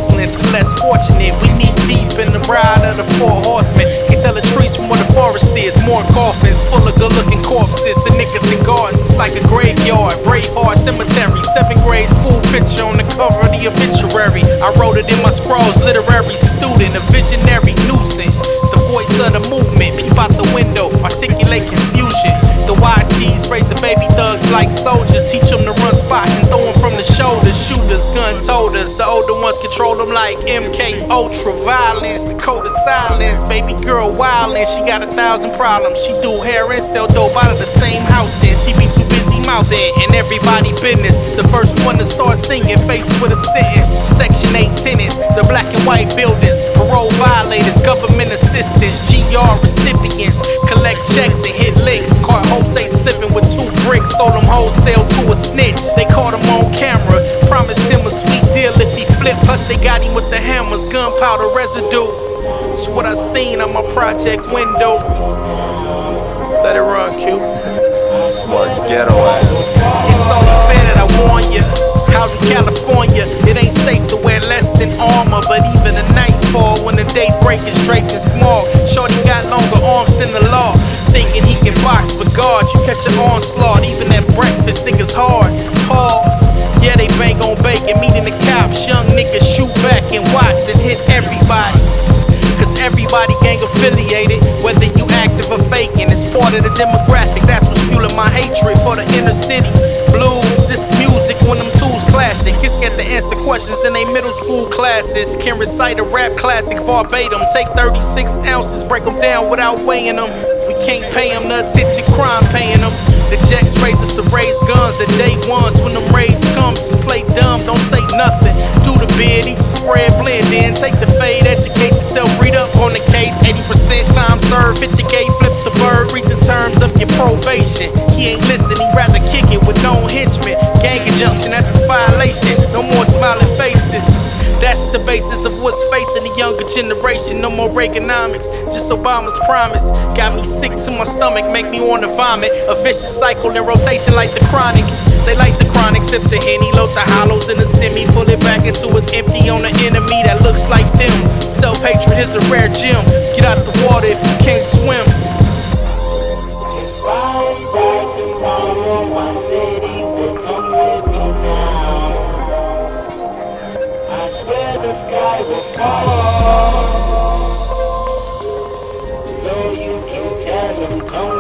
porcelain to the less fortunate. We knee deep in the bride of the four horsemen. Can't tell the trees from where the forest is. More coffins full of good-looking corpses. The Nickerson Gardens, it's like a graveyard. Braveheart Cemetery. 7th grade school picture on the cover of the obituary. I wrote it in my scrolls. Literary student, a visionary nuisance. The voice of the movement. Peep out the window, articulate confusion. The YGs raise the baby thugs like soldiers. Teach them to run spots and throw them from the shoulders. Shooters, gun toters. The older ones control them like MK Ultra. Violence, the code of silence. Baby girl wildin', she got 1,000 problems. She do hair and sell dope out of the same house. And she be too busy mouthing in everybody business. The first one to start singing, faced with a sentence. Section 8 tenants, the black and white buildings. Parole violators, government assistants. GR recipients, collect checks and hit licks. Caught Jose slipping with 2 bricks. Sold them wholesale to a snitch. They caught him on camera. Promised him a sweet deal if he flipped. Plus they got him with the hammers, gunpowder residue. It's what I seen on my project window. Let it run, Q. Smart ghetto ass. It's only fair that I warn ya. Out in California, it ain't safe to wear less than armor. But even at nightfall, when the daybreak is draped in smog, shorty got longer arms than the law. Thinking he can box with God, you catch an onslaught. Even at breakfast, niggas hard. Pause. Yeah, they bang on bacon, meeting the cops. Young niggas shoot back in Watts and hit everybody. Cause everybody gang affiliated, whether you active or faking. It's part of the demographic, that's what's fueling my hatred for the inner city. Blues, this music when them tools clashing. Kids get to answer questions in they middle school classes. Can recite a rap classic verbatim. Take 36 ounces, break them down without weighing them. We can't pay them the attention crime paying them. The Jacks raise us to raise guns at day ones. When them raids come, just play dumb, don't say nothing. Do the bid, eat your spread, blend in. Take the fade, educate yourself, read up on the case. 80% time served, hit the gate, flip the bird. Read the terms of your probation. He ain't listening, he'd rather kick it with no henchmen. Gang conjunction, that's the violation. No more smiling faces. That's the basis of what's facing the younger generation. No more Reaganomics, just Obama's promise. Got me sick to my stomach, make me wanna vomit. A vicious cycle in rotation like the chronic. They like the chronic, sip the Henny, load the hollows in the semi. Pull it back into its empty on the enemy that looks like them. Self-hatred is a rare gem. Get out the water if you can't swim. If I die tomorrow, my city will come with me now. I swear the sky will fall, so you can tell them come